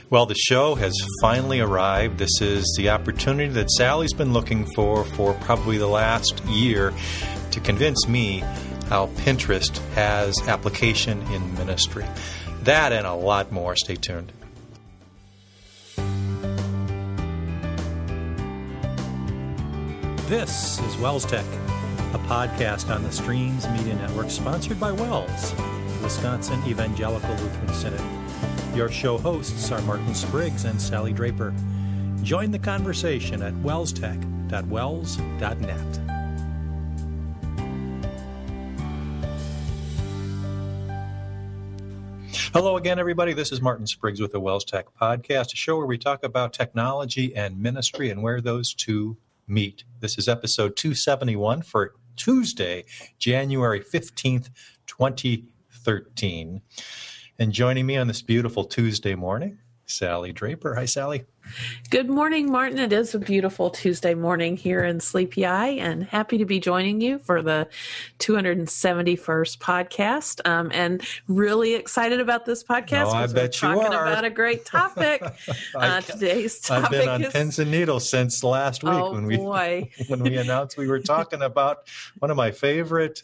Well, the show has finally arrived. This is the opportunity that Sally's been looking for probably the last year to convince me how Pinterest has application in ministry. That and a lot more. Stay tuned. This is Wells Tech, a podcast on the Streams Media Network sponsored by Wells, Wisconsin Evangelical Lutheran Synod. Your show hosts are Martin Spriggs and Sally Draper. Join the conversation at wellstech.wells.net. Hello again, everybody. This is Martin Spriggs with the Wells Tech Podcast, a show where we talk about technology and ministry and where those two meet. This is episode 271 for Tuesday, January 15th, 2013. And joining me on this beautiful Tuesday morning, Sally Draper. Hi, Sally. Good morning, Martin. It is a beautiful Tuesday morning here in Sleepy Eye, and happy to be joining you for the 271st podcast. And really excited about this podcast. I bet you are. We're talking about a great topic. Today's topic I've been on pins and needles since last week when we announced we were talking about one of my favorite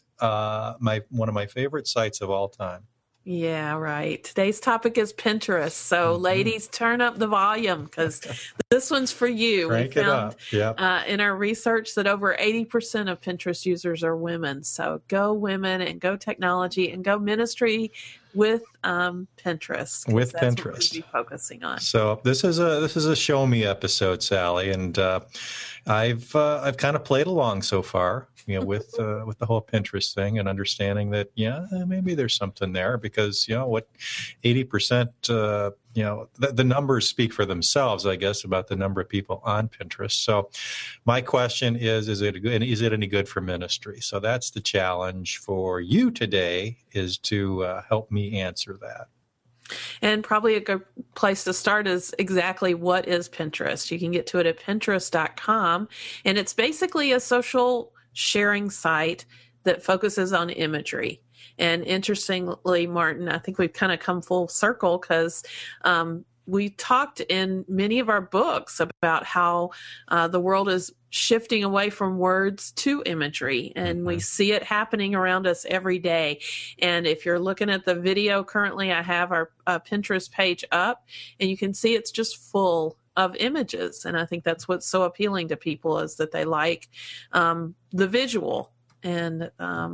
sites of all time. Yeah, right. Today's topic is Pinterest. So, ladies, turn up the volume because this one's for you. Crank it up. Yep. In our research that over 80% of Pinterest users are women. So, go women and go technology and go ministry with Pinterest. With that's Pinterest, what we'll be focusing on. So this is a show me episode, Sally, and I've kind of played along so far, with the whole Pinterest thing and understanding that maybe there's something there because 80%. The numbers speak for themselves, I guess, about the number of people on Pinterest. So my question is it any good for ministry? So that's the challenge for you today, is to help me answer that. And probably a good place to start is exactly what is Pinterest. You can get to it at Pinterest.com, and it's basically a social sharing site that focuses on imagery. And interestingly, Martin, I think we've kind of come full circle because we talked in many of our books about how the world is shifting away from words to imagery, and we see it happening around us every day. And if you're looking at the video currently, I have our Pinterest page up, and you can see it's just full of images. And I think that's what's so appealing to people, is that they like the visual. And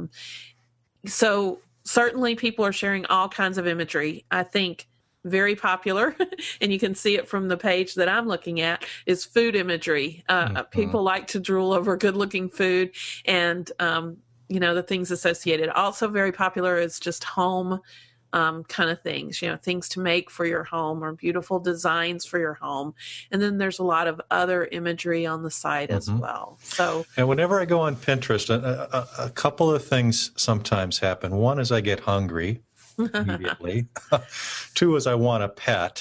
so certainly people are sharing all kinds of imagery. I think very popular, and you can see it from the page that I'm looking at, is food imagery. People like to drool over good-looking food and, the things associated. Also very popular is just home kind of things, things to make for your home or beautiful designs for your home. And then there's a lot of other imagery on the site as well. So, and whenever I go on Pinterest, a couple of things sometimes happen. One is I get hungry immediately. Two is I want a pet.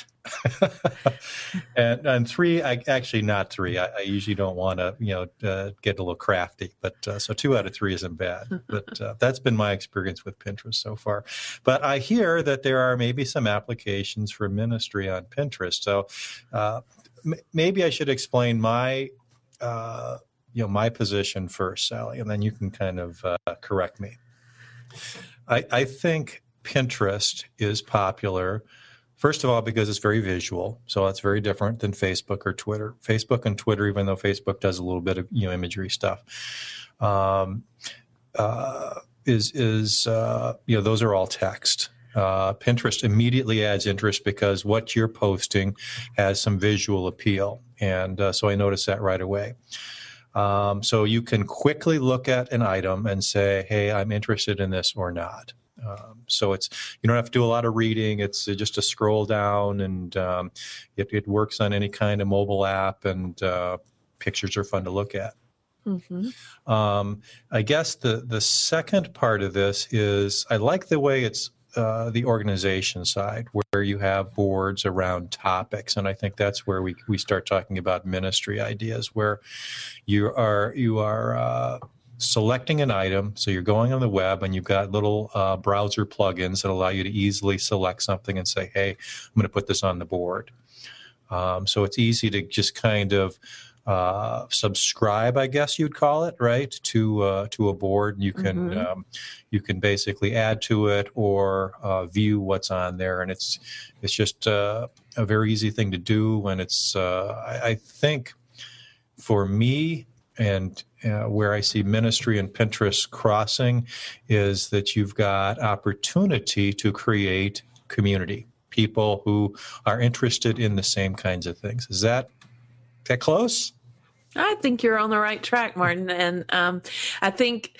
and three, not three. I usually don't want to, get a little crafty. But so 2 out of 3 isn't bad. But that's been my experience with Pinterest so far. But I hear that there are maybe some applications for ministry on Pinterest. So maybe I should explain my position first, Sally, and then you can kind of correct me. I think Pinterest is popular, first of all, because it's very visual. So that's very different than Facebook or Twitter. Facebook and Twitter, even though Facebook does a little bit of imagery stuff, those are all text. Pinterest immediately adds interest because what you're posting has some visual appeal. And so I noticed that right away. So you can quickly look at an item and say, hey, I'm interested in this or not. So you don't have to do a lot of reading. It's just a scroll down, and it works on any kind of mobile app, and pictures are fun to look at. I guess the second part of this is I like the way it's the organization side, where you have boards around topics, and I think that's where we start talking about ministry ideas, where you are selecting an item. So you're going on the web and you've got little browser plugins that allow you to easily select something and say, hey, I'm going to put this on the board. So it's easy to just kind of subscribe, I guess you'd call it, right, to a board. You can you can basically add to it or view what's on there, and it's just a very easy thing to do. And it's I think for me, and where I see ministry and Pinterest crossing is that you've got opportunity to create community, people who are interested in the same kinds of things. Is that close? I think you're on the right track, Martin. And I think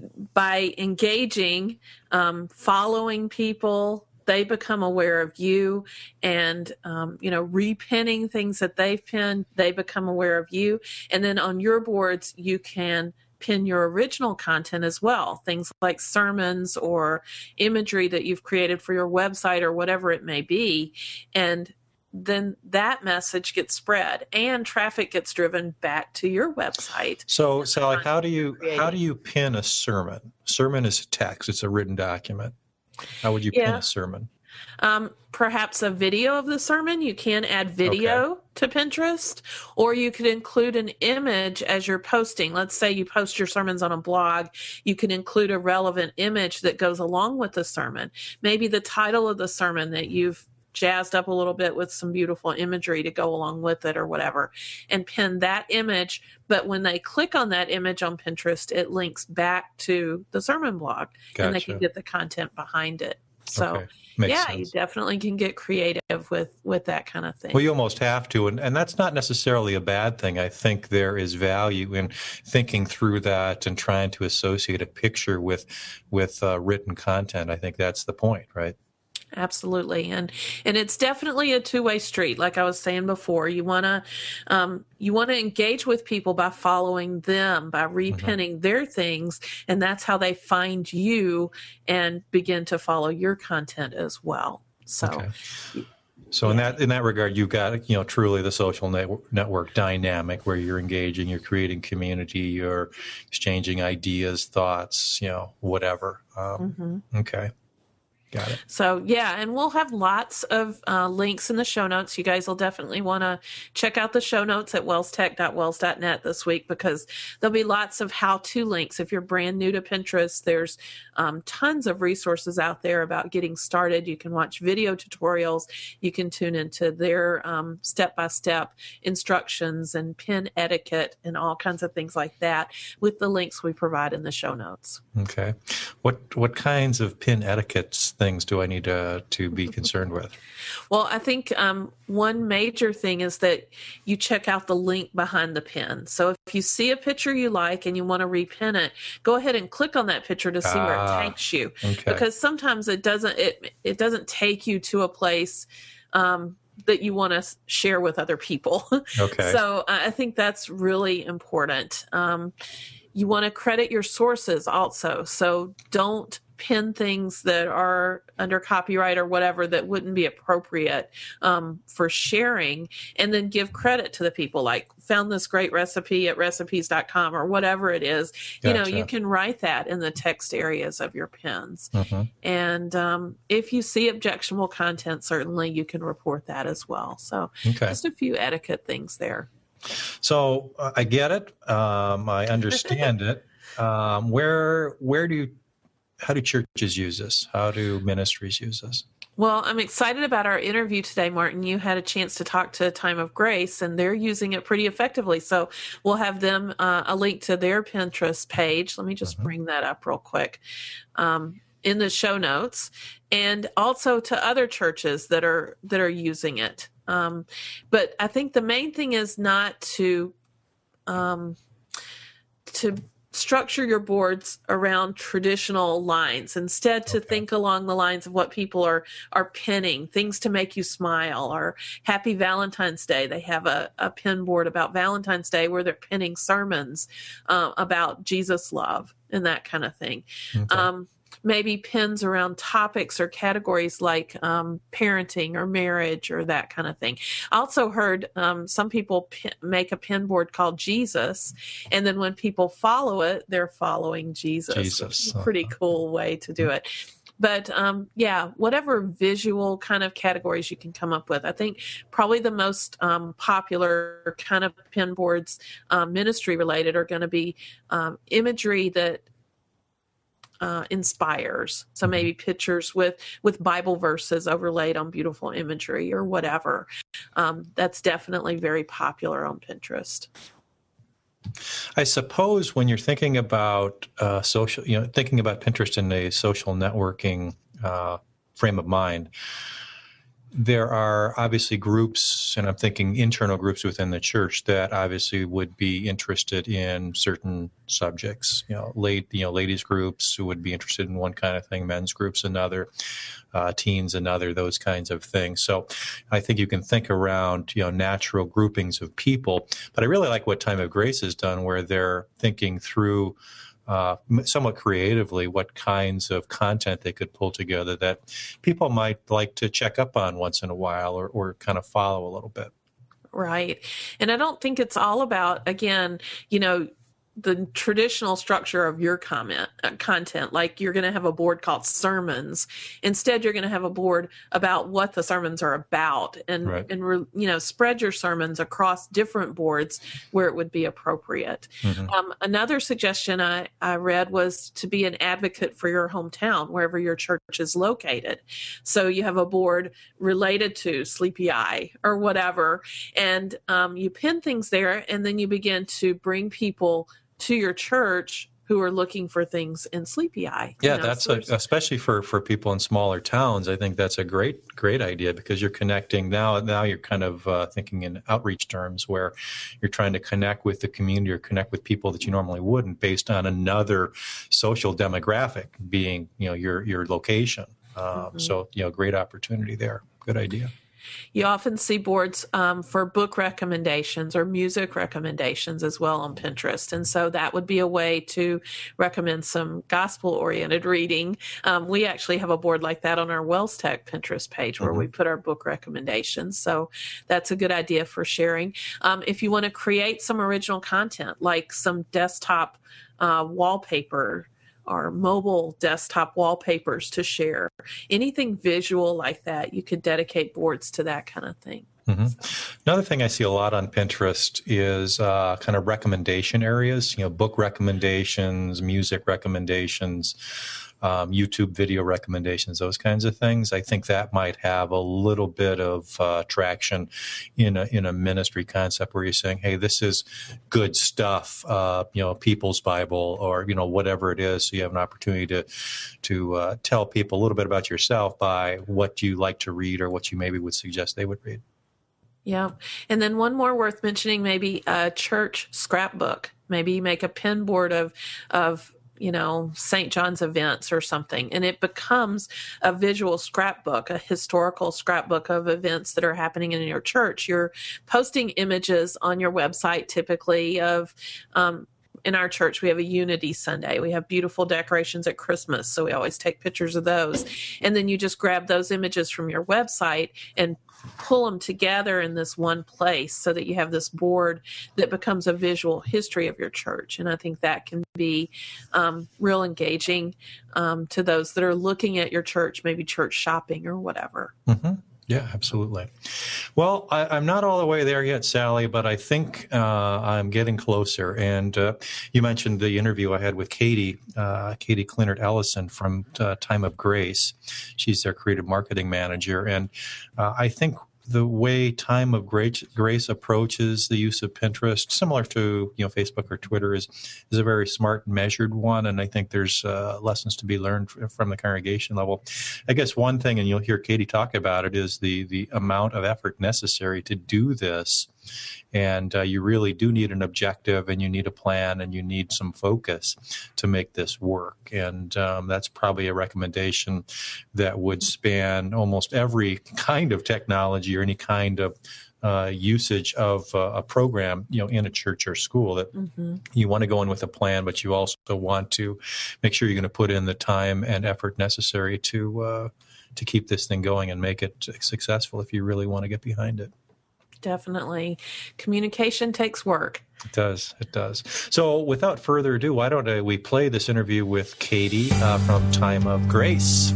by engaging, following people, they become aware of you, and, repinning things that they've pinned, they become aware of you. And then on your boards, you can pin your original content as well, things like sermons or imagery that you've created for your website or whatever it may be. And then that message gets spread and traffic gets driven back to your website. So Sally, how do you pin a sermon? Sermon is text. It's a written document. How would you pin a sermon? Perhaps a video of the sermon. You can add video to Pinterest, or you could include an image as you're posting. Let's say you post your sermons on a blog. You can include a relevant image that goes along with the sermon. Maybe the title of the sermon that you've jazzed up a little bit with some beautiful imagery to go along with it or whatever, and pin that image. But when they click on that image on Pinterest, it links back to the sermon blog. Gotcha. And they can get the content behind it. So sense. You definitely can get creative with that kind of thing. Well, you almost have to, and that's not necessarily a bad thing. I think there is value in thinking through that and trying to associate a picture with written content. I think that's the point, right? Absolutely. And it's definitely a two-way street. Like I was saying before, you want to engage with people by following them, by repinning their things. And that's how they find you and begin to follow your content as well. So, in that regard, you've got, truly the social network dynamic where you're engaging, you're creating community, you're exchanging ideas, thoughts, whatever. Okay. Got it. So, and we'll have lots of links in the show notes. You guys will definitely want to check out the show notes at wellstech.wells.net this week, because there'll be lots of how-to links. If you're brand new to Pinterest, there's tons of resources out there about getting started. You can watch video tutorials. You can tune into their step-by-step instructions and pin etiquette and all kinds of things like that with the links we provide in the show notes. Okay. What kinds of pin etiquettes things do I need to be concerned with? Well, I think one major thing is that you check out the link behind the pin. So if you see a picture you like and you want to repin it, go ahead and click on that picture to see where it takes you. Okay. Because sometimes it doesn't take you to a place that you want to share with other people. Okay. So I think that's really important. You want to credit your sources also. So don't pin things that are under copyright or whatever that wouldn't be appropriate for sharing, and then give credit to the people, like found this great recipe at recipes.com or whatever it is. Gotcha. You can write that in the text areas of your pins. And if you see objectionable content, certainly you can report that as well. So just a few etiquette things there. So I get it. I understand it. How do churches use this? How do ministries use this? Well, I'm excited about our interview today, Martin. You had a chance to talk to Time of Grace, and they're using it pretty effectively. So we'll have them a link to their Pinterest page. Let me just bring that up real quick in the show notes, and also to other churches that are using it. But I think the main thing is not to structure your boards around traditional lines. Instead, to think along the lines of what people are pinning, things to make you smile, or Happy Valentine's Day. They have a pin board about Valentine's Day where they're pinning sermons about Jesus love and that kind of thing. maybe pins around topics or categories like parenting or marriage or that kind of thing. I also heard some people make a pin board called Jesus, and then when people follow it, they're following Jesus. Which is a pretty cool way to do it. But whatever visual kind of categories you can come up with. I think probably the most popular kind of pin boards, ministry related, are going to be imagery that inspires. So maybe pictures with Bible verses overlaid on beautiful imagery or whatever. That's definitely very popular on Pinterest. I suppose when you're thinking about thinking about Pinterest in a social networking frame of mind, there are obviously groups, and I'm thinking internal groups within the church that obviously would be interested in certain subjects. Ladies groups who would be interested in one kind of thing, men's groups another, teens another, those kinds of things. So I think you can think around natural groupings of people. But I really like what Time of Grace has done, where they're thinking through somewhat creatively what kinds of content they could pull together that people might like to check up on once in a while or kind of follow a little bit. Right. And I don't think it's all about, again, the traditional structure of your content, like you're going to have a board called sermons. Instead, you're going to have a board about what the sermons are about, and spread your sermons across different boards where it would be appropriate. Mm-hmm. Another suggestion I read was to be an advocate for your hometown, wherever your church is located. So you have a board related to Sleepy Eye or whatever, and you pin things there, and then you begin to bring people to your church who are looking for things in Sleepy Eye. Yeah, especially for people in smaller towns. I think that's a great idea, because you're connecting now you're kind of thinking in outreach terms, where you're trying to connect with the community or connect with people that you normally wouldn't, based on another social demographic being your location. So great opportunity there. Good idea. You often see boards for book recommendations or music recommendations as well on Pinterest. And so that would be a way to recommend some gospel-oriented reading. We actually have a board like that on our Wells Tech Pinterest page where we put our book recommendations. So that's a good idea for sharing. If you want to create some original content, like some desktop wallpaper or mobile desktop wallpapers to share, anything visual like that, you could dedicate boards to that kind of thing. Mm-hmm. Another thing I see a lot on Pinterest is kind of recommendation areas, book recommendations, music recommendations, YouTube video recommendations, those kinds of things. I think that might have a little bit of traction in a ministry concept where you're saying, hey, this is good stuff, People's Bible, or, whatever it is. So you have an opportunity to tell people a little bit about yourself by what you like to read or what you maybe would suggest they would read. Yeah. And then one more worth mentioning, maybe a church scrapbook. Maybe you make a pin board of St. John's events or something, and it becomes a visual scrapbook, a historical scrapbook of events that are happening in your church. You're posting images on your website typically of, in our church, we have a Unity Sunday. We have beautiful decorations at Christmas, so we always take pictures of those. And then you just grab those images from your website and pull them together in this one place so that you have this board that becomes a visual history of your church. And I think that can be real engaging to those that are looking at your church, maybe church shopping or whatever. Mm-hmm. Yeah, absolutely. Well, I'm not all the way there yet, Sally, but I think I'm getting closer. And you mentioned the interview I had with Katie Clinard Ellison from Time of Grace. She's their creative marketing manager. And I think the way Time of Grace approaches the use of Pinterest, similar to Facebook or Twitter, is a very smart, measured one, and I think there's lessons to be learned from the congregation level. I guess one thing, and you'll hear Katie talk about it, is the amount of effort necessary to do this. And you really do need an objective, and you need a plan, and you need some focus to make this work. And that's probably a recommendation that would span almost every kind of technology or any kind of usage of a program, in a church or school, that you want to go in with a plan, but you also want to make sure you're going to put in the time and effort necessary to keep this thing going and make it successful if you really want to get behind it. Definitely. Communication takes work. It does. It does. So without further ado, why don't we play this interview with Katie from Time of Grace.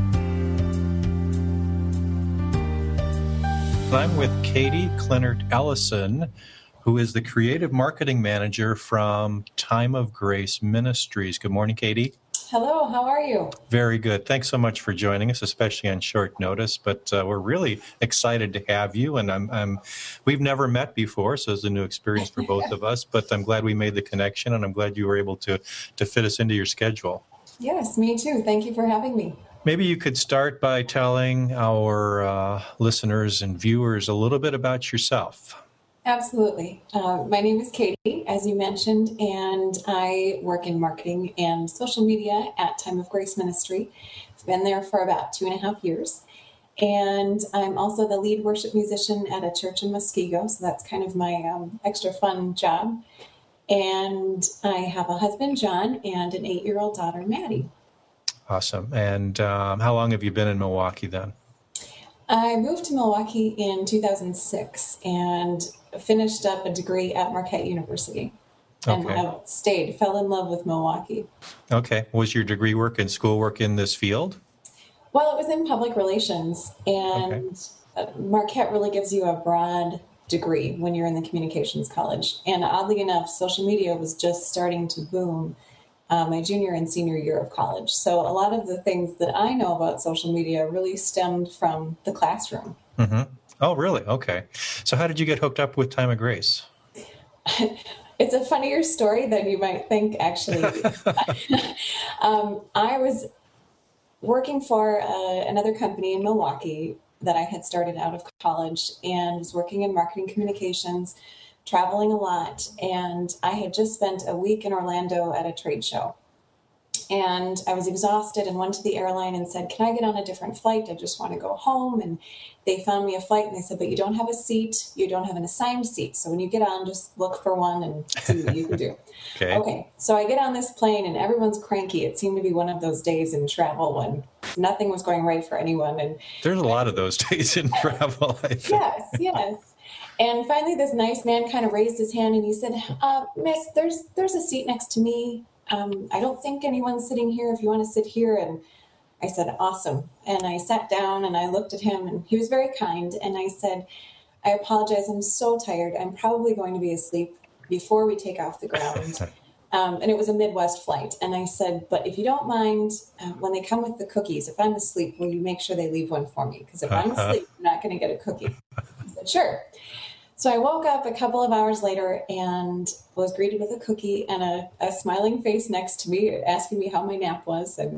I'm with Katie Clennert-Ellison, who is the Creative Marketing Manager from Time of Grace Ministries. Good morning, Katie. Hello, how are you? Very good. Thanks so much for joining us, especially on short notice. But we're really excited to have you. And we've never met before, so it's a new experience for both of us. But I'm glad we made the connection, and I'm glad you were able to fit us into your schedule. Yes, me too. Thank you for having me. Maybe you could start by telling our listeners and viewers a little bit about yourself. Absolutely. My name is Katie, as you mentioned, and I work in marketing and social media at Time of Grace Ministry. I've been there for about 2.5 years. And I'm also the lead worship musician at a church in Muskego, so that's kind of my extra fun job. And I have a husband, John, and an 8-year-old daughter, Maddie. Awesome. And how long have you been in Milwaukee then? I moved to Milwaukee in 2006 and finished up a degree at Marquette University. And I've fell in love with Milwaukee. Okay. Was your degree work and schoolwork in this field? Well, it was in public relations, and Marquette really gives you a broad degree when you're in the communications college. And oddly enough, social media was just starting to boom my junior and senior year of college. So a lot of the things that I know about social media really stemmed from the classroom. Mm-hmm. Oh, really? Okay. So how did you get hooked up with Time of Grace? It's a funnier story than you might think, actually. I was working for another company in Milwaukee that I had started out of college, and was working in marketing communications, traveling a lot, and I had just spent a week in Orlando at a trade show. And I was exhausted and went to the airline and said, "Can I get on a different flight? I just want to go home." And they found me a flight, and they said, "But you don't have a seat. You don't have an assigned seat. So when you get on, just look for one and see what you can do." Okay. So I get on this plane, and everyone's cranky. It seemed to be one of those days in travel when nothing was going right for anyone. And there's a lot of those days in travel, I think. Yes. And finally, this nice man kind of raised his hand and he said, "Miss, there's a seat next to me. I don't think anyone's sitting here if you want to sit here." And I said, "Awesome." And I sat down and I looked at him, and he was very kind. And I said, "I apologize. I'm so tired. I'm probably going to be asleep before we take off the ground." And it was a Midwest flight. And I said, "But if you don't mind, when they come with the cookies, if I'm asleep, will you make sure they leave one for me? Because if I'm asleep, I'm not going to get a cookie." He said, "Sure." So I woke up a couple of hours later and was greeted with a cookie and a smiling face next to me asking me how my nap was. And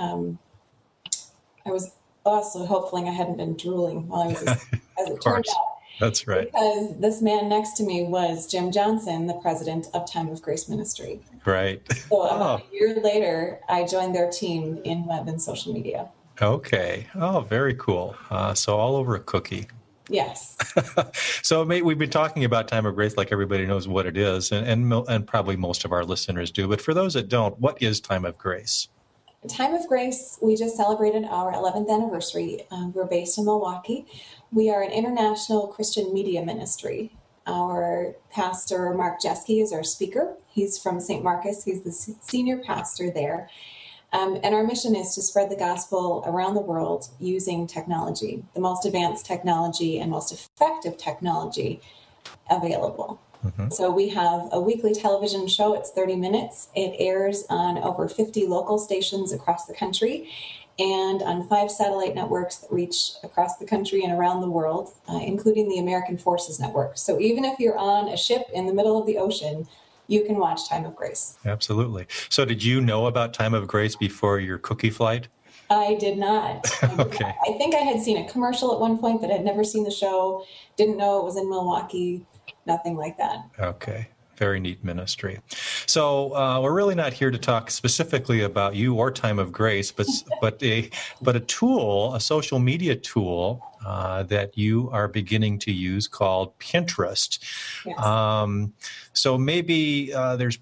I was also hoping I hadn't been drooling while I was as it turned out. That's right. Because this man next to me was Jim Johnson, the president of Time of Grace Ministry. Right. So about a year later, I joined their team in web and social media. Okay. Oh, very cool. So all over a cookie. Yes. So we've been talking about Time of Grace like everybody knows what it is, and probably most of our listeners do. But for those that don't, what is Time of Grace? Time of Grace, we just celebrated our 11th anniversary. We're based in Milwaukee. We are an international Christian media ministry. Our pastor, Mark Jeske, is our speaker. He's from St. Marcus. He's the senior pastor there. And our mission is to spread the gospel around the world using technology, the most advanced technology and most effective technology available. Mm-hmm. So we have a weekly television show. It's 30 minutes. It airs on over 50 local stations across the country and on 5 satellite networks that reach across the country and around the world, including the American Forces Network. So even if you're on a ship in the middle of the ocean, you can watch Time of Grace. Absolutely. So did you know about Time of Grace before your cookie flight? I did not. Okay. I think I had seen a commercial at one point, but had never seen the show. Didn't know it was in Milwaukee. Nothing like that. Okay. Very neat ministry. So we're really not here to talk specifically about you or Time of Grace, but a tool, a social media tool that you are beginning to use called Pinterest. Yes. So maybe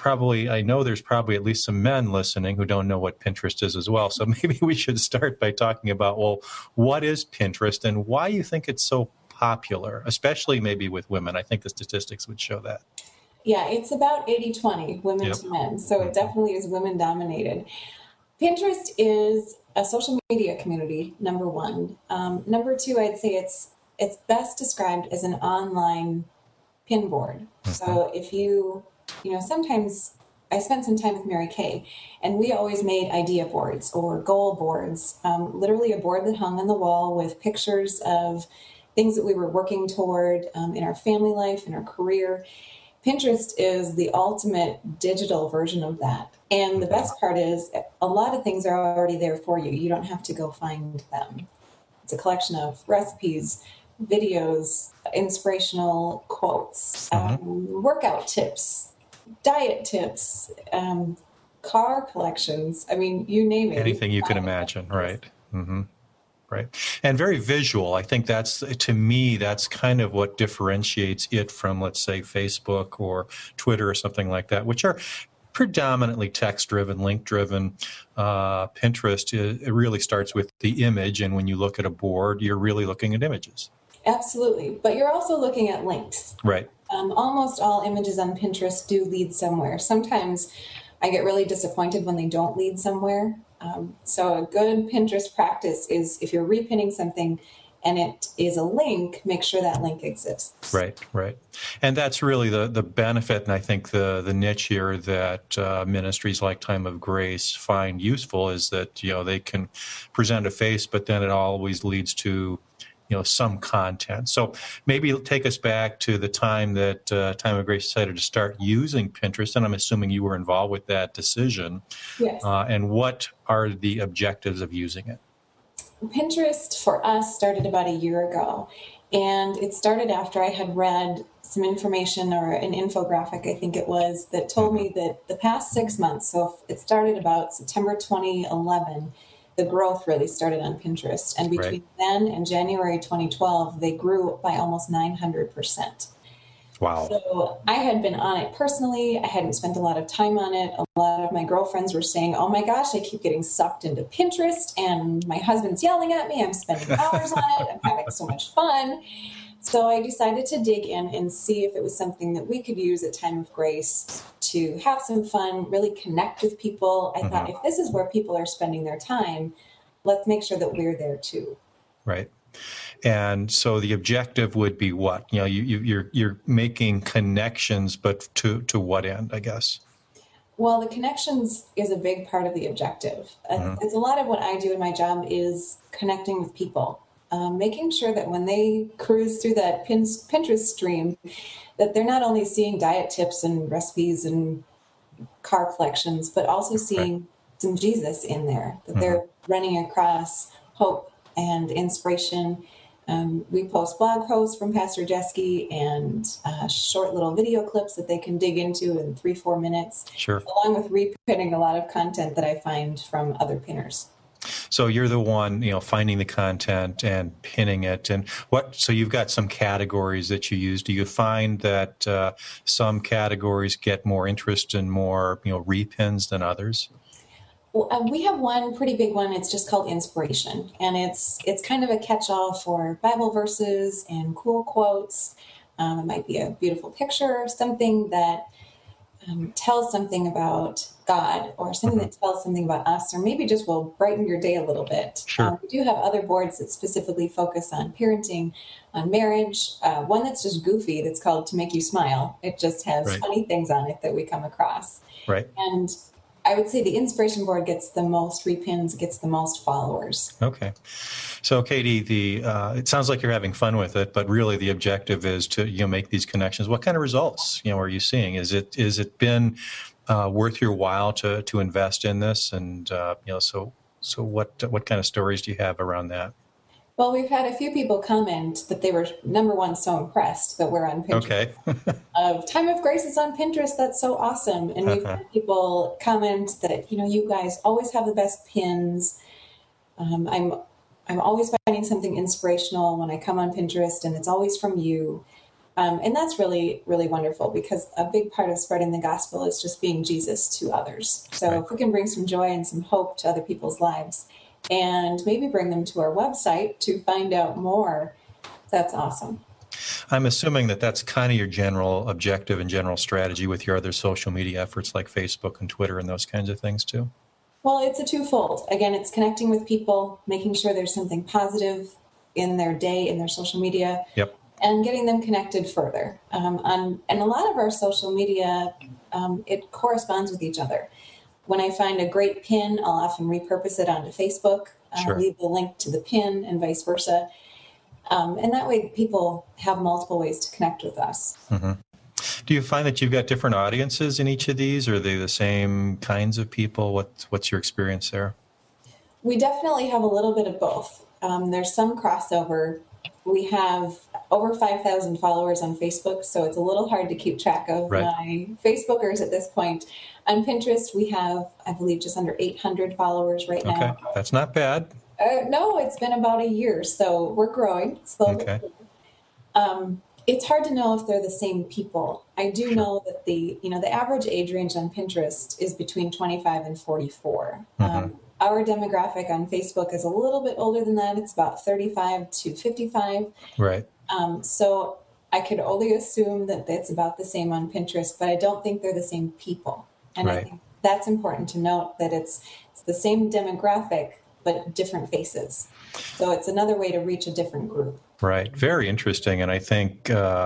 I know there's probably at least some men listening who don't know what Pinterest is as well. So maybe we should start by talking about, well, what is Pinterest and why you think it's so popular, especially maybe with women. I think the statistics would show that. Yeah, it's about 80-20 women to men. So it definitely is women dominated. Pinterest is a social media community, number one. Number two, I'd say it's best described as an online pin board. So if sometimes I spent some time with Mary Kay, and we always made idea boards or goal boards, literally a board that hung on the wall with pictures of things that we were working toward in our family life, in our career. Pinterest is the ultimate digital version of that. And the best part is a lot of things are already there for you. You don't have to go find them. It's a collection of recipes, videos, inspirational quotes, workout tips, diet tips, car collections. I mean, you name it. Anything you can imagine, right? Mm-hmm. Right. And very visual. I think to me, that's kind of what differentiates it from, let's say, Facebook or Twitter or something like that, which are predominantly text-driven, link-driven. Pinterest, it really starts with the image. And when you look at a board, you're really looking at images. Absolutely. But you're also looking at links. Right. Almost all images on Pinterest do lead somewhere. Sometimes I get really disappointed when they don't lead somewhere. So a good Pinterest practice is if you're repinning something and it is a link, make sure that link exists. Right. And that's really the benefit, and I think the niche here that ministries like Time of Grace find useful is that, they can present a face, but then it always leads to some content. So maybe take us back to the time that Time of Grace decided to start using Pinterest, and I'm assuming you were involved with that decision. Yes. And what are the objectives of using it? Pinterest for us started about a year ago, and it started after I had read some information or an infographic, I think it was, that told me that the past 6 months, so it started about September 2011, the growth really started on Pinterest. And between then and January 2012, they grew by almost 900%. Wow. So I had been on it personally. I hadn't spent a lot of time on it. A lot of my girlfriends were saying, oh my gosh, I keep getting sucked into Pinterest and my husband's yelling at me. I'm spending hours on it. I'm having so much fun. So I decided to dig in and see if it was something that we could use at Time of Grace to have some fun, really connect with people. I thought, if this is where people are spending their time, let's make sure that we're there too. Right. And so the objective would be what? You're making connections, but to what end, I guess? Well, the connections is a big part of the objective. It's a lot of what I do in my job is connecting with people. Making sure that when they cruise through that Pinterest stream, that they're not only seeing diet tips and recipes and car collections, but also seeing some Jesus in there, that they're running across hope and inspiration. We post blog posts from Pastor Jeske and short little video clips that they can dig into in 3-4 minutes, along with repinning a lot of content that I find from other pinners. So you're the one, finding the content and pinning it. And so you've got some categories that you use. Do you find that some categories get more interest and more, repins than others? Well, we have one pretty big one. It's just called Inspiration. And it's kind of a catch-all for Bible verses and cool quotes. It might be a beautiful picture, something that tells something about God, or something that tells something about us, or maybe just will brighten your day a little bit. Sure. We do have other boards that specifically focus on parenting, on marriage. One that's just goofy, that's called To Make You Smile. It just has funny things on it that we come across. Right. And I would say the Inspiration board gets the most repins, gets the most followers. Okay. So, Katie, it sounds like you're having fun with it, but really the objective is to make these connections. What kind of results are you seeing? Is it been worth your while to invest in this? And so what kind of stories do you have around that? Well, we've had a few people comment that they were, number one, so impressed that we're on Pinterest. Okay. Time of Grace is on Pinterest. That's so awesome. And we've had people comment that, you guys always have the best pins. I'm I'm always finding something inspirational when I come on Pinterest, and it's always from you. And that's really, really wonderful, because a big part of spreading the gospel is just being Jesus to others. So Right. if we can bring some joy and some hope to other people's lives and maybe bring them to our website to find out more, that's awesome. I'm assuming that that's kind of your general objective and general strategy with your other social media efforts like Facebook and Twitter and those kinds of things too. Well, it's a twofold. Again, it's connecting with people, making sure there's something positive in their day, in their social media, Yep. and getting them connected further. And a lot of our social media, it corresponds with each other. When I find a great pin, I'll often repurpose it onto Facebook, Sure. leave the link to the pin, and vice versa. And that way people have multiple ways to connect with us. Mm-hmm. Do you find that you've got different audiences in each of these? Are they the same kinds of people? What's your experience there? We definitely have a little bit of both. There's some crossover. We have over 5,000 followers on Facebook, so it's a little hard to keep track of Right. my Facebookers at this point. On Pinterest, we have, I believe, just under 800 followers right Okay, now. that's not bad. No, it's been about a year, so we're growing slowly. Okay. It's hard to know if they're the same people. I do know that the average age range on Pinterest is between 25 and 44. Our demographic on Facebook is a little bit older than that. It's about 35 to 55. Right. So I could only assume that it's about the same on Pinterest, but I don't think they're the same people. And Right. I think that's important to note, that it's the same demographic, but different faces. So it's another way to reach a different group. Right. Very interesting. And I think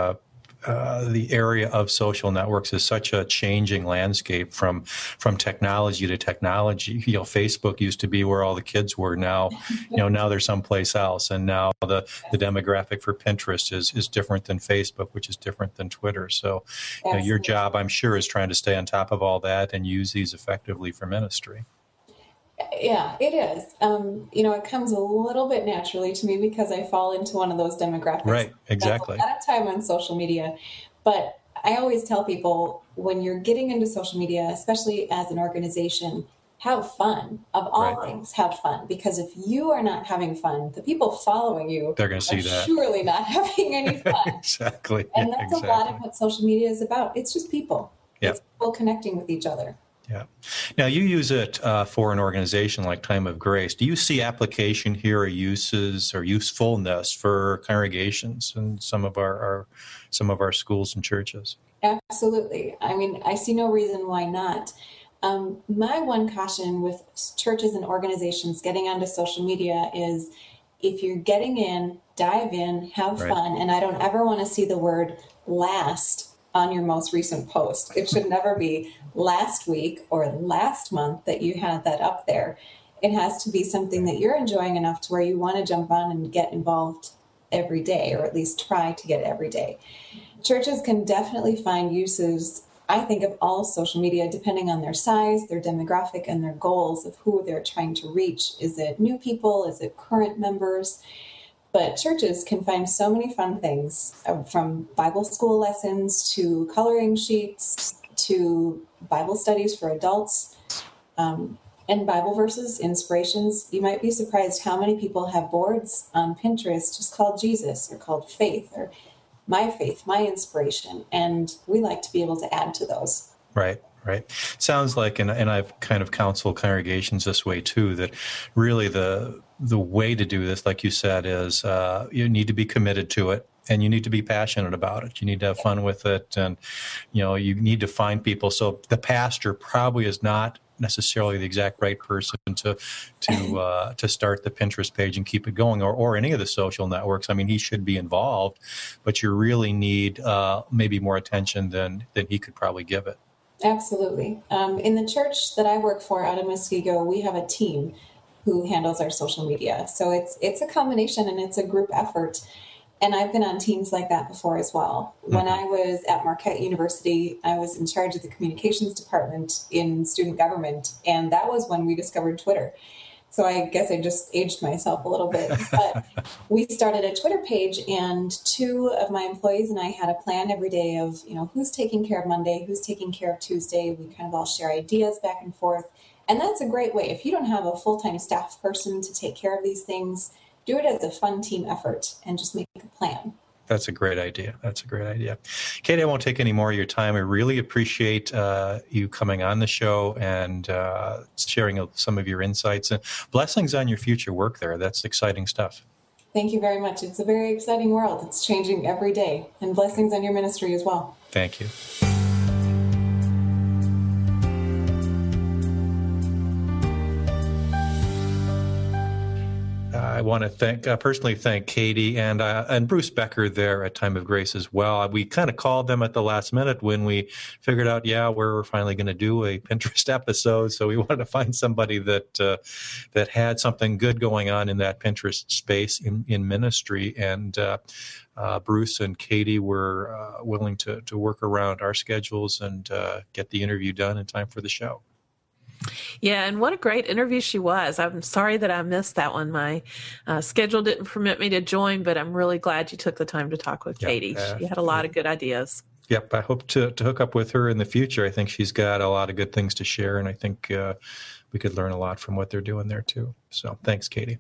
the area of social networks is such a changing landscape from technology to technology. Facebook used to be where all the kids were. Now, now they're someplace else. And now the demographic for Pinterest is different than Facebook, which is different than Twitter. So your Absolutely. job, I'm sure, is trying to stay on top of all that and use these effectively for ministry. Yeah, it is. It comes a little bit naturally to me because I fall into one of those demographics. Right, exactly. That's a lot of time on social media. But I always tell people, when you're getting into social media, especially as an organization, have fun. Of all Right. things, have fun. Because if you are not having fun, the people following you They're going to see are that. surely not having any fun. Exactly. And Yeah, that's a lot of what social media is about. It's just people. Yep. It's people connecting with each other. Yeah. Now, you use it for an organization like Time of Grace. Do you see application here, or uses or usefulness for congregations and some of our schools and churches? Absolutely. I mean, I see no reason why not. My one caution with churches and organizations getting onto social media is, if you're getting in, dive in, have Right. fun. And I don't ever want to see the word last on your most recent post. It should never be last week or last month that you had that up there. It has to be something that you're enjoying enough to where you want to jump on and get involved every day, or at least try to get every day. Churches can definitely find uses, I think, of all social media, depending on their size, their demographic, and their goals of who they're trying to reach. Is it new people? Is it current members? But churches can find so many fun things, from Bible school lessons to coloring sheets to Bible studies for adults, and Bible verses, inspirations. You might be surprised how many people have boards on Pinterest just called Jesus, or called Faith, or My Faith, My Inspiration. And we like to be able to add to those. Right. Right. Sounds like, and I've kind of counseled congregations this way too, that really the way to do this, like you said, is you need to be committed to it, and you need to be passionate about it. You need to have fun with it, and you need to find people. So the pastor probably is not necessarily the exact right person to start the Pinterest page and keep it going, or any of the social networks. I mean, he should be involved, but you really need maybe more attention than he could probably give it. Absolutely. In the church that I work for out of Muskego, we have a team who handles our social media. So it's a combination, and it's a group effort. And I've been on teams like that before as well. Mm-hmm. When I was at Marquette University, I was in charge of the communications department in student government. And that was when we discovered Twitter. So I guess I just aged myself a little bit. But we started a Twitter page, and two of my employees and I had a plan every day of, who's taking care of Monday, who's taking care of Tuesday. We kind of all share ideas back and forth. And that's a great way. If you don't have a full-time staff person to take care of these things, do it as a fun team effort and just make a plan. That's a great idea. Katie, I won't take any more of your time. I really appreciate you coming on the show and sharing some of your insights, and blessings on your future work there. That's exciting stuff. Thank you very much. It's a very exciting world. It's changing every day, and blessings on your ministry as well. Thank you. I want to personally thank Katie and Bruce Becker there at Time of Grace as well. We kind of called them at the last minute when we figured out, we're finally going to do a Pinterest episode. So we wanted to find somebody that had something good going on in that Pinterest space in ministry. And Bruce and Katie were willing to work around our schedules and get the interview done in time for the show. Yeah, and what a great interview she was. I'm sorry that I missed that one. My schedule didn't permit me to join, but I'm really glad you took the time to talk with Katie. She had a lot of good ideas. Yep, I hope to hook up with her in the future. I think she's got a lot of good things to share, and I think we could learn a lot from what they're doing there too. So thanks, Katie.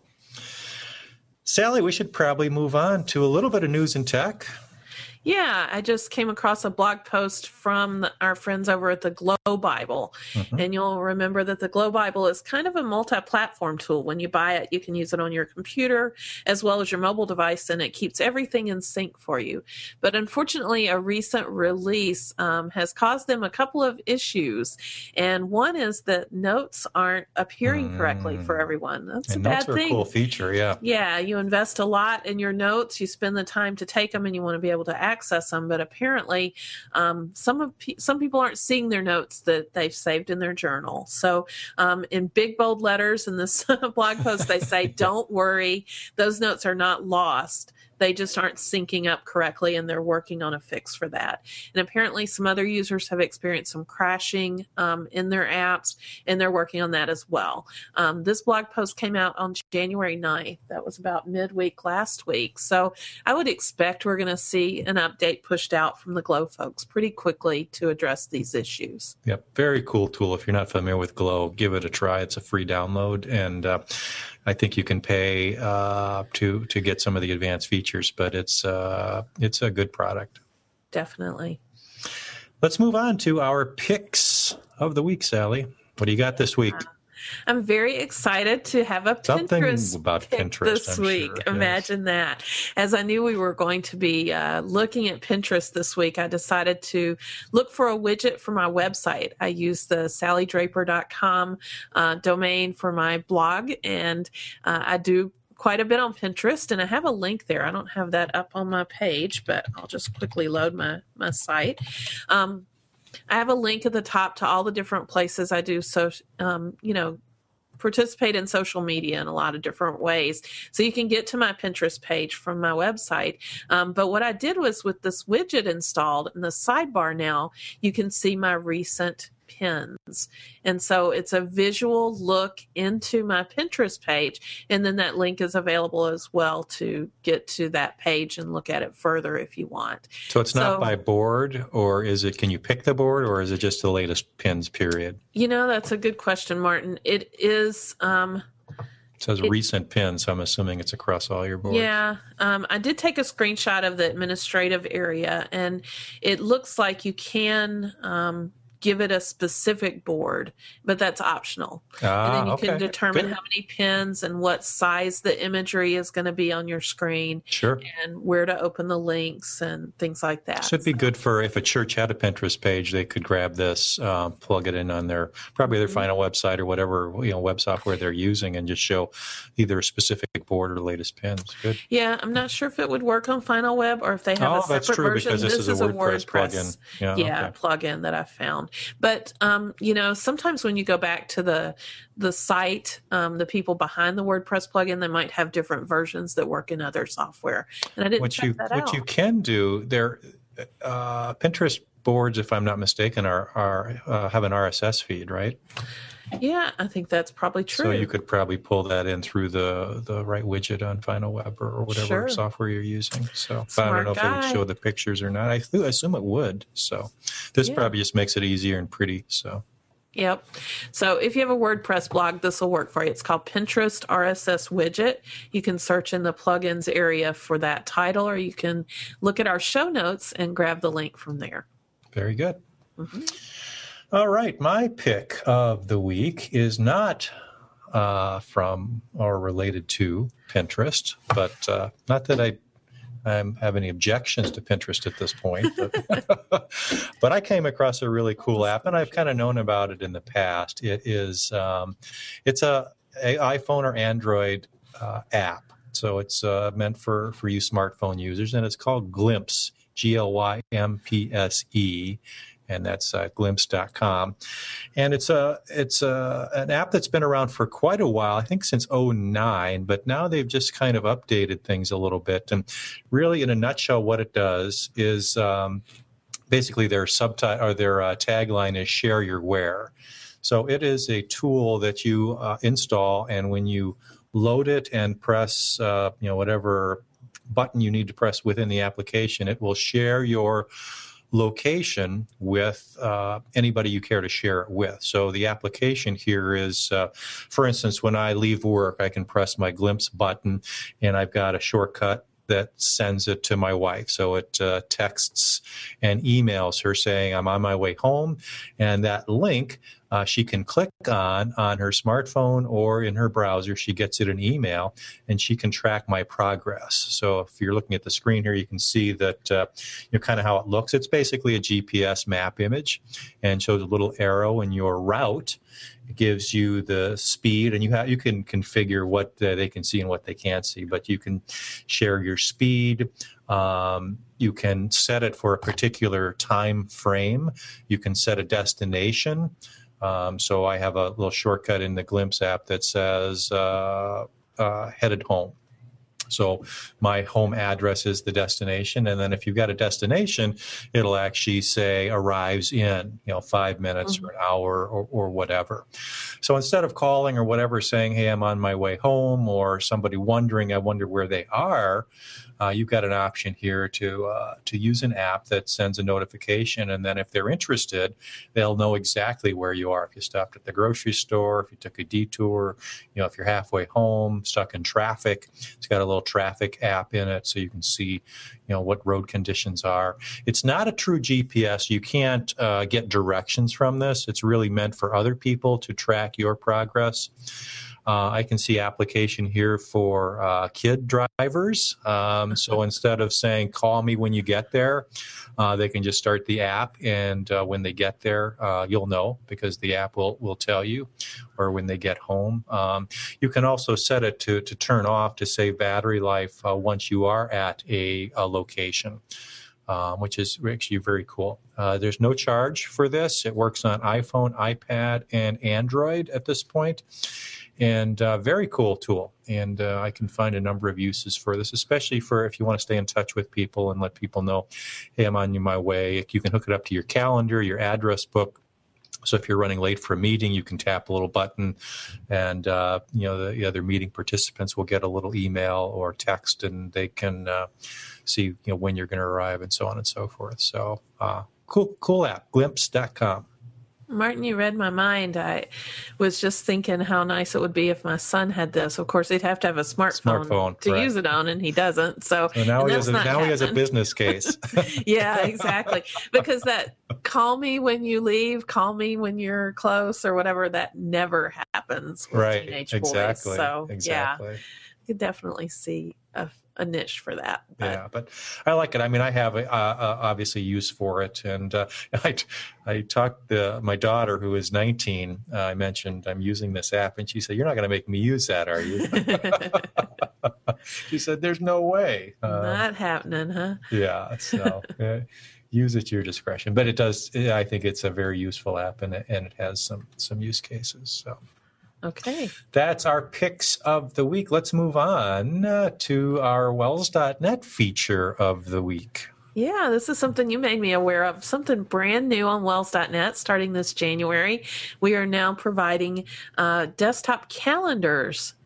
Sally, we should probably move on to a little bit of news and tech. Yeah, I just came across a blog post from our friends over at the Glow Bible. Mm-hmm. And you'll remember that the Glow Bible is kind of a multi-platform tool. When you buy it, you can use it on your computer as well as your mobile device, and it keeps everything in sync for you. But unfortunately, a recent release has caused them a couple of issues. And one is that notes aren't appearing correctly for everyone. That's a bad thing. Notes are a cool feature, yeah. Yeah, you invest a lot in your notes. You spend the time to take them, and you want to be able to access them, but apparently some people aren't seeing their notes that they've saved in their journal. So in big bold letters in this blog post, they say, don't worry, those notes are not lost. They just aren't syncing up correctly, and they're working on a fix for that. And apparently some other users have experienced some crashing in their apps, and they're working on that as well. This blog post came out on January 9th. That was about midweek last week. So I would expect we're going to see an update pushed out from the Glow folks pretty quickly to address these issues. Yep, very cool tool. If you're not familiar with Glow, give it a try. It's a free download, and I think you can pay to get some of the advanced features, but it's a good product. Definitely. Let's move on to our picks of the week, Sally. What do you got this week? I'm very excited to have a Pinterest about pick Pinterest this week. Sure. Imagine that. As I knew we were going to be looking at Pinterest this week, I decided to look for a widget for my website. I use the sallydraper.com domain for my blog, and I do quite a bit on Pinterest, and I have a link there. I don't have that up on my page, but I'll just quickly load my site. I have a link at the top to all the different places I do participate in social media in a lot of different ways. So you can get to my Pinterest page from my website. But what I did was, with this widget installed in the sidebar now, you can see my recent pins. And so it's a visual look into my Pinterest page. And then that link is available as well to get to that page and look at it further if you want. So it's not by board, or can you pick the board, or is it just the latest pins, period? That's a good question, Martin. It is... It says recent pins, so I'm assuming it's across all your boards. Yeah. I did take a screenshot of the administrative area, and it looks like you can give it a specific board, but that's optional. And then you can determine how many pins and what size the imagery is going to be on your screen. Sure. And where to open the links and things like that. So it'd be good for, if a church had a Pinterest page, they could grab this, plug it in on their final website or whatever web software they're using, and just show either a specific board or the latest pins. Good. Yeah, I'm not sure if it would work on Final Web or if they have a separate that's true, version. Because this is a WordPress plugin. Plugin that I found. But, sometimes when you go back to the site, the people behind the WordPress plugin, they might have different versions that work in other software. And I didn't check that out. What you can do, Pinterest boards, if I'm not mistaken, are have an RSS feed, right? Yeah, I think that's probably true. So you could probably pull that in through the right widget on Final Web or whatever software you're using. So but I don't know if it would show the pictures or not. I assume it would. So this probably just makes it easier and pretty. So Yep. So if you have a WordPress blog, this will work for you. It's called Pinterest RSS Widget. You can search in the plugins area for that title, or you can look at our show notes and grab the link from there. Very good. All right. My pick of the week is not from or related to Pinterest, but not that I have any objections to Pinterest at this point, but I came across a really cool app, and I've kind of known about it in the past. It is it's a iPhone or Android app, so it's meant for you smartphone users, and it's called Glimpse, Glimpse, and that's glimpse.com. And it's an app that's been around for quite a while, I think since 2009, but now they've just kind of updated things a little bit. And really, in a nutshell, what it does is basically their tagline is share your wear. So it is a tool that you install, and when you load it and press whatever button you need to press within the application, it will share your location with anybody you care to share it with. So the application here is, for instance, when I leave work, I can press my Glimpse button, and I've got a shortcut that sends it to my wife. So it texts and emails her saying, I'm on my way home, and that link she can click on her smartphone or in her browser. She gets it an email, and she can track my progress. So if you're looking at the screen here, you can see that kind of how it looks. It's basically a GPS map image, and shows a little arrow in your route. It gives you the speed, and you can configure what they can see and what they can't see, but you can share your speed. You can set it for a particular time frame. You can set a destination. So I have a little shortcut in the Glimpse app that says headed home. So my home address is the destination, and then if you've got a destination, it'll actually say arrives in 5 minutes or an hour or whatever. So instead of calling or whatever saying, hey, I'm on my way home, or somebody wondering, I wonder where they are, you've got an option here to use an app that sends a notification, and then if they're interested, they'll know exactly where you are. If you stopped at the grocery store, if you took a detour, if you're halfway home, stuck in traffic, it's got a little traffic app in it, so you can see what road conditions are. It's not a true GPS. You can't get directions from this. It's really meant for other people to track your progress. I can see application here for kid drivers. So instead of saying, call me when you get there, they can just start the app, and when they get there, you'll know because the app will tell you, or when they get home. You can also set it to turn off to save battery life once you are at a location. Which is actually very cool. There's no charge for this. It works on iPhone, iPad, and Android at this point. And very cool tool. And I can find a number of uses for this, especially for if you want to stay in touch with people and let people know, hey, I'm on my way. You can hook it up to your calendar, your address book. So if you're running late for a meeting, you can tap a little button, and the other meeting participants will get a little email or text, and they can see when you're going to arrive and so on and so forth. So cool app, glimpse.com. Martin, you read my mind. I was just thinking how nice it would be if my son had this. Of course, he'd have to have a smartphone to use it on, and he doesn't. So now he has a business case. Yeah, exactly. Because that call me when you leave, call me when you're close, or whatever, that never happens with teenage boys. So yeah, you could definitely see a niche for that. Yeah, but I like it. I mean, I have obviously use for it, and I talked to my daughter, who is 19. I mentioned I'm using this app, and she said, "You're not going to make me use that, are you?" She said, "There's no way." Not happening, huh? Yeah. So use at your discretion, but it does. I think it's a very useful app, and it has some use cases. So. Okay. That's our picks of the week. Let's move on to our Wells.net feature of the week. Yeah, this is something you made me aware of, something brand new on Wells.net starting this January. We are now providing desktop calendars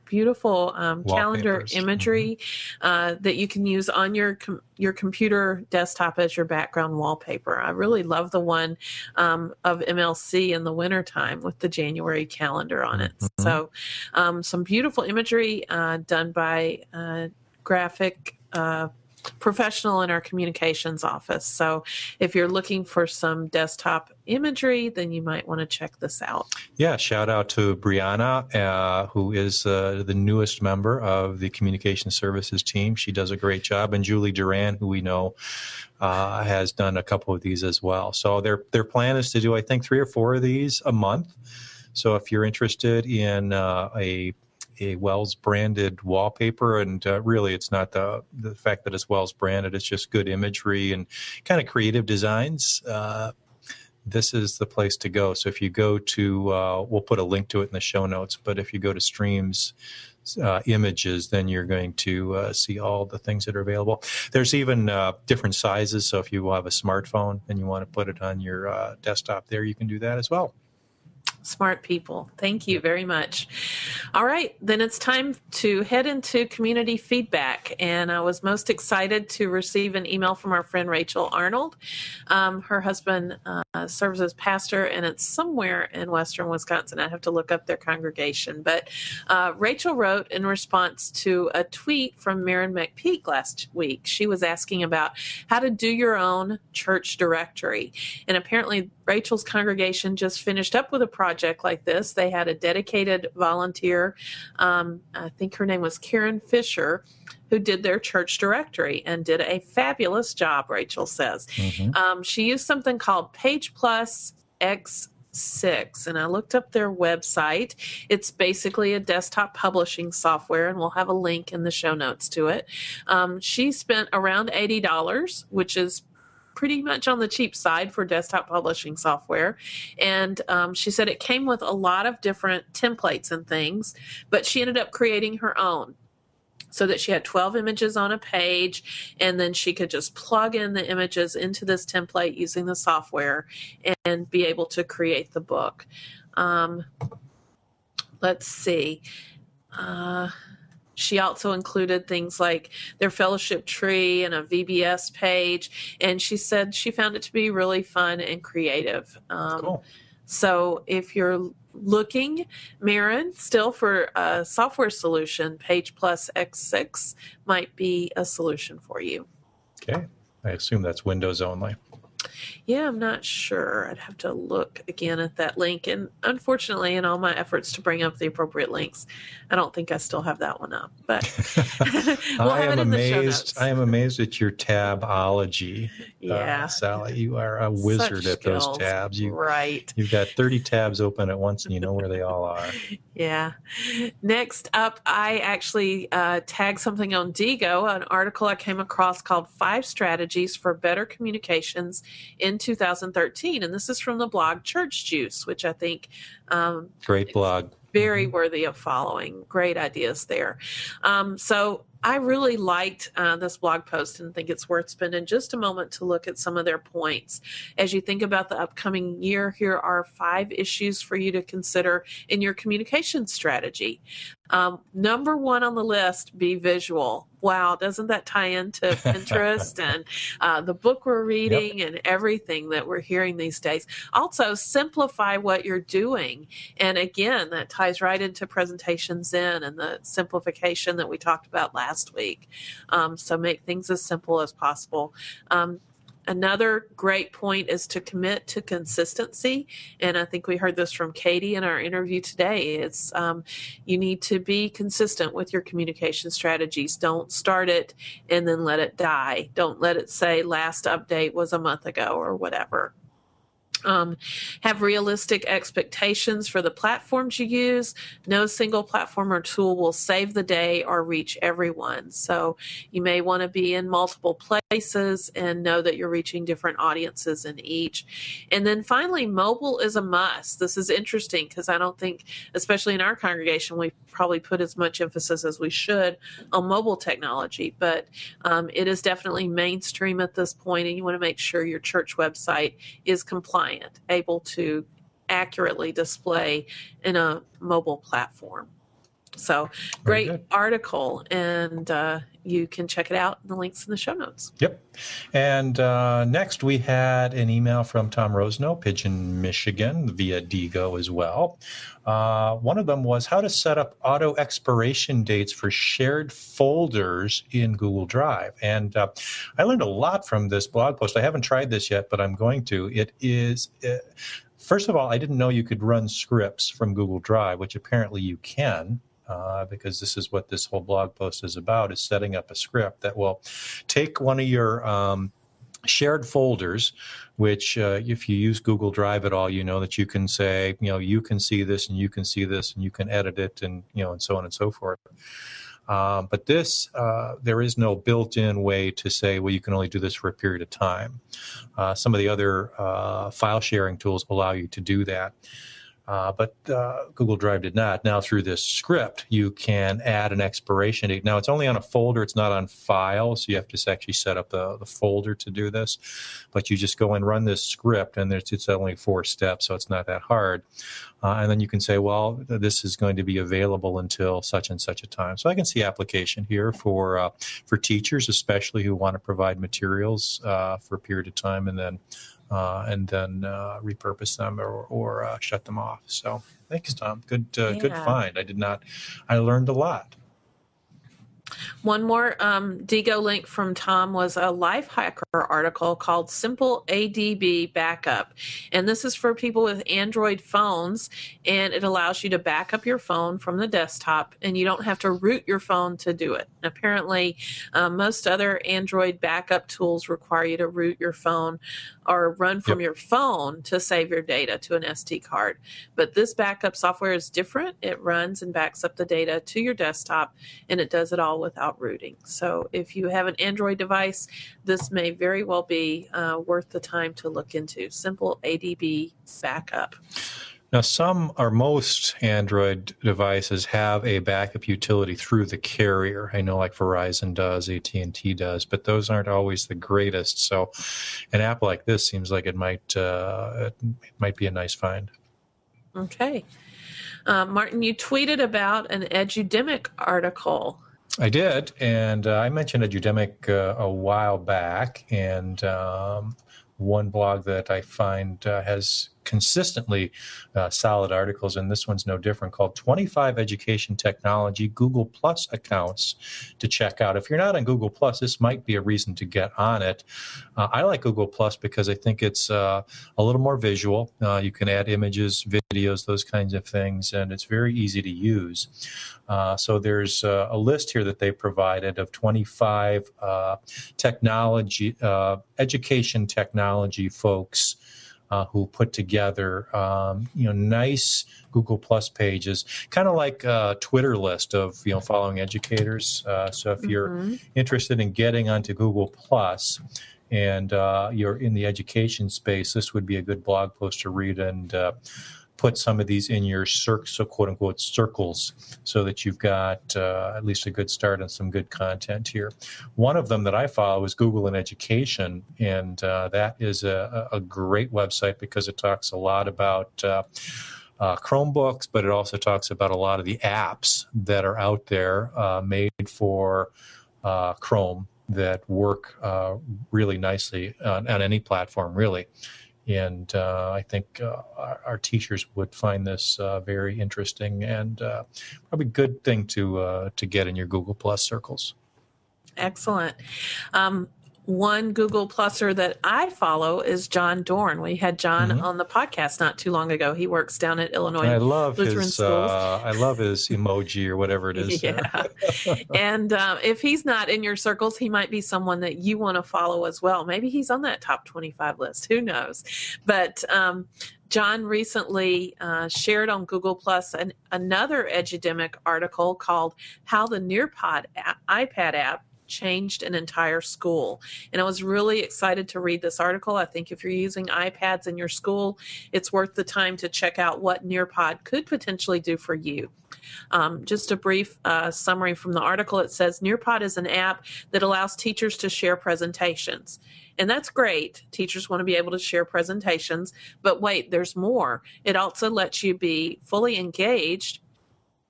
beautiful calendar Wallpapers. imagery that you can use on your computer desktop as your background wallpaper. I really love the one of MLC in the wintertime with the January calendar on it. Mm-hmm. So some beautiful imagery done by graphic professional in our communications office. So if you're looking for some desktop imagery, then you might want to check this out. Yeah, shout out to Brianna, who is the newest member of the communication services team. She does a great job. And Julie Duran, who we know has done a couple of these as well. So their plan is to do, I think, 3 or 4 of these a month. So if you're interested in a Wells branded wallpaper, and really it's not the fact that it's Wells branded, it's just good imagery and kind of creative designs. This is the place to go. So if you go to, we'll put a link to it in the show notes, but if you go to Streams Images, then you're going to see all the things that are available. There's even different sizes. So if you have a smartphone and you want to put it on your desktop there, you can do that as well. Smart people. Thank you very much. All right, then it's time to head into community feedback. And I was most excited to receive an email from our friend Rachel Arnold. Her husband serves as pastor, and it's somewhere in western Wisconsin. I have to look up their congregation. But Rachel wrote in response to a tweet from Maren McPeak last week. She was asking about how to do your own church directory. And apparently Rachel's congregation just finished up with a project like this. They had a dedicated volunteer, I think her name was Karen Fisher, who did their church directory and did a fabulous job, Rachel says. Mm-hmm. She used something called Page Plus X6, and I looked up their website. It's basically a desktop publishing software, and we'll have a link in the show notes to it. She spent around $80, which is pretty much on the cheap side for desktop publishing software. And she said it came with a lot of different templates and things, but she ended up creating her own so that she had 12 images on a page, and then she could just plug in the images into this template using the software and be able to create the book. Let's see. She also included things like their fellowship tree and a VBS page, and she said she found it to be really fun and creative. Cool. So if you're looking, Maren, still for a software solution, Page Plus X6 might be a solution for you. Okay. I assume that's Windows only. Yeah, I'm not sure. I'd have to look again at that link. And unfortunately, in all my efforts to bring up the appropriate links, I don't think I still have that one up. But we'll have it in the show notes. I am amazed at your tabology. Yeah. Sally, you are a wizard at those tabs. Right. You've got 30 tabs open at once, and you know where they all are. Yeah. Next up, I actually tagged something on Diigo, an article I came across called 5 Strategies for Better Communications in 2013. And this is from the blog Church Juice, which I think great blog. Very worthy of following. Great ideas there. So I really liked this blog post and think it's worth spending just a moment to look at some of their points. As you think about the upcoming year, here are 5 issues for you to consider in your communication strategy. Number 1 on the list, be visual. Wow, doesn't that tie into Pinterest and the book we're reading and everything that we're hearing these days? Also, simplify what you're doing. And again, that ties right into Presentation Zen and the simplification that we talked about last week. So make things as simple as possible. Another great point is to commit to consistency. And I think we heard this from Katie in our interview today. It's you need to be consistent with your communication strategies. Don't start it and then let it die. Don't let it say last update was a month ago or whatever. Have realistic expectations for the platforms you use. No single platform or tool will save the day or reach everyone. So you may want to be in multiple places and know that you're reaching different audiences in each. And then finally, mobile is a must. This is interesting because I don't think, especially in our congregation, we probably put as much emphasis as we should on mobile technology, but it is definitely mainstream at this point, and you want to make sure your church website is compliant, able to accurately display in a mobile platform. So great article, and you can check it out in the links in the show notes. Yep. And next we had an email from Tom Rosno, Pigeon, Michigan, via Digo as well. One of them was how to set up auto expiration dates for shared folders in Google Drive. And I learned a lot from this blog post. I haven't tried this yet, but I'm going to. It is... First of all, I didn't know you could run scripts from Google Drive, which apparently you can. Because this is what this whole blog post is about, is setting up a script that will take one of your shared folders, which if you use Google Drive at all, you know that you can say, you can see this and you can see this and you can edit it and, and so on and so forth. But this, there is no built-in way to say, well, you can only do this for a period of time. Some of the other file sharing tools allow you to do that. But Google Drive did not. Now, through this script, you can add an expiration date. Now, it's only on a folder. It's not on file, so you have to actually set up the folder to do this. But you just go and run this script, and it's only 4 steps, so it's not that hard. And then you can say, well, this is going to be available until such and such a time. So I can see application here for teachers, especially who want to provide materials for a period of time and then repurpose them or shut them off. So thanks, Tom. Good find. I learned a lot. One more Digo link from Tom was a Lifehacker article called Simple ADB Backup. And this is for people with Android phones, and it allows you to back up your phone from the desktop, and you don't have to root your phone to do it. Apparently, most other Android backup tools require you to root your phone or run from your phone to save your data to an SD card. But this backup software is different. It runs and backs up the data to your desktop, and it does it all without rooting. So if you have an Android device, this may very well be worth the time to look into. Simple ADB Backup. Now, some or most Android devices have a backup utility through the carrier. I know like Verizon does, AT&T does, but those aren't always the greatest. So an app like this seems like it might be a nice find. Okay. Martin, you tweeted about an Edudemic article. I did, and I mentioned Edudemic a while back, and one blog that I find has consistently solid articles, and this one's no different, called 25 Education Technology Google Plus Accounts to check out. If you're not on Google Plus, this might be a reason to get on it. I like Google Plus because I think it's a little more visual. You can add images, videos, those kinds of things, and it's very easy to use. So there's a list here that they provided of 25 education technology folks who put together, nice Google Plus pages, kind of like a Twitter list of, following educators. So if you're interested in getting onto Google Plus and you're in the education space, this would be a good blog post to read and put some of these in your quote unquote circles so that you've got at least a good start on some good content here. One of them that I follow is Google in Education, and that is a great website because it talks a lot about Chromebooks, but it also talks about a lot of the apps that are out there made for Chrome that work really nicely on any platform, really. And I think our teachers would find this very interesting and probably a good thing to get in your Google Plus circles. Excellent. One Google Pluser that I follow is John Dorn. We had John on the podcast not too long ago. He works down at Illinois Lutheran Schools. I love his emoji or whatever it is. Yeah. And if he's not in your circles, he might be someone that you want to follow as well. Maybe he's on that top 25 list. Who knows? But John recently shared on Google Plus another Edudemic article called How the Nearpod iPad app changed an entire school. And I was really excited to read this article. I think if you're using iPads in your school, it's worth the time to check out what Nearpod could potentially do for you. Just a brief summary from the article. It says Nearpod is an app that allows teachers to share presentations. And that's great. Teachers want to be able to share presentations. But wait, there's more. It also lets you be fully engaged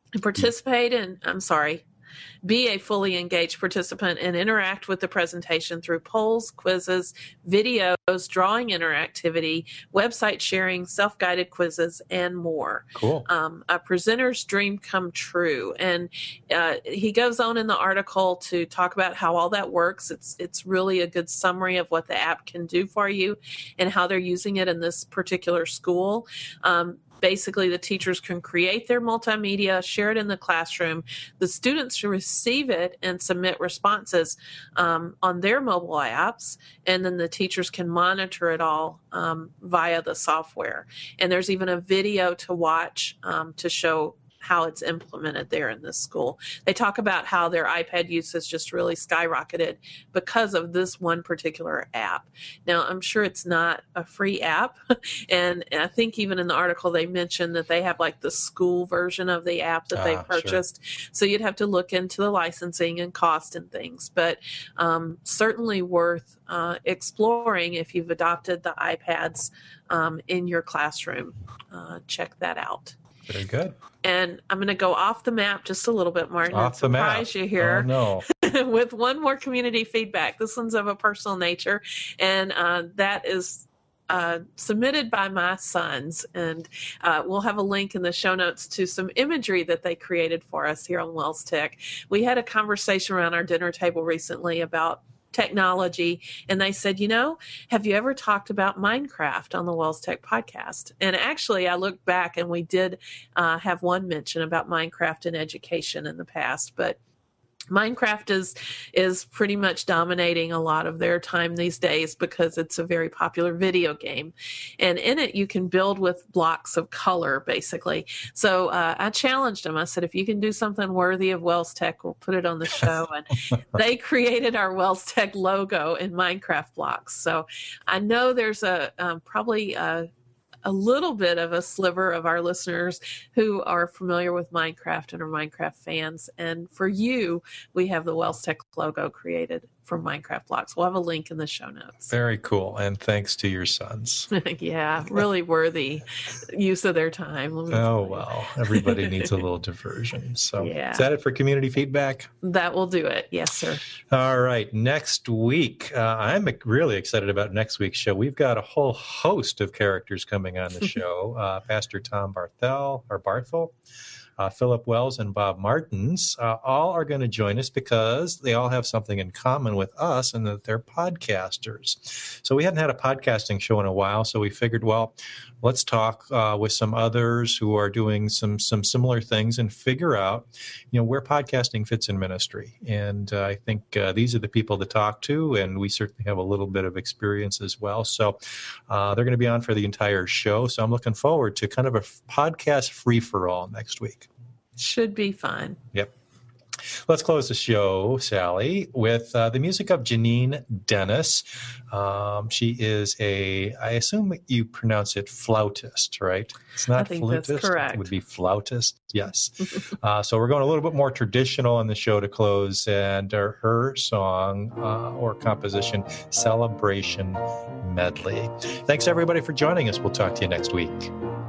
Be a fully engaged participant and interact with the presentation through polls, quizzes, videos, drawing interactivity, website sharing, self-guided quizzes, and more. Cool. A presenter's dream come true. And he goes on in the article to talk about how all that works. It's really a good summary of what the app can do for you and how they're using it in this particular school. Basically, the teachers can create their multimedia, share it in the classroom. The students receive it and submit responses on their mobile apps, and then the teachers can monitor it all via the software. And there's even a video to watch to show how it's implemented there in this school. They talk about how their iPad use has just really skyrocketed because of this one particular app. Now, I'm sure it's not a free app. And I think even in the article, they mentioned that they have like the school version of the app that they purchased. Sure. So you'd have to look into the licensing and cost and things, but certainly worth exploring if you've adopted the iPads in your classroom. Check that out. Very good. And I'm going to go off the map just a little bit, Martin, off and surprise you here with one more community feedback. This one's of a personal nature, and that is submitted by my sons. And we'll have a link in the show notes to some imagery that they created for us here on Wells Tech. We had a conversation around our dinner table recently about technology, and they said, have you ever talked about Minecraft on the Wells Tech podcast? And actually, I looked back and we did have one mention about Minecraft in education in the past, but Minecraft is pretty much dominating a lot of their time these days because it's a very popular video game. And in it, you can build with blocks of color, basically. So I challenged them. I said, if you can do something worthy of Wells Tech, we'll put it on the show. And they created our Wells Tech logo in Minecraft blocks. So I know there's probably a little bit of a sliver of our listeners who are familiar with Minecraft and are Minecraft fans. And for you, we have the Wells Tech logo created from Minecraft blocks. We'll have a link in the show notes. Very cool. And thanks to your sons. Yeah, really worthy use of their time. Well, everybody needs a little diversion. So yeah. Is that it for community feedback? That will do it. Yes, sir. All right. Next week, I'm really excited about next week's show. We've got a whole host of characters coming on the show. Pastor Tom Barthel, Philip Wells, and Bob Martins, all are going to join us because they all have something in common with us and that they're podcasters. So we hadn't had a podcasting show in a while, so we figured, let's talk with some others who are doing some similar things and figure out, where podcasting fits in ministry. And I think these are the people to talk to, and we certainly have a little bit of experience as well. So they're going to be on for the entire show. So I'm looking forward to kind of a podcast free-for-all next week. Should be fun. Yep. Let's close the show, Sally, with the music of Janine Dennis. She is I assume you pronounce it flautist, right? It's not I think flutist. That's correct. It would be flautist, yes. So we're going a little bit more traditional in the show to close, and her song or composition, Celebration Medley. Thanks, everybody, for joining us. We'll talk to you next week.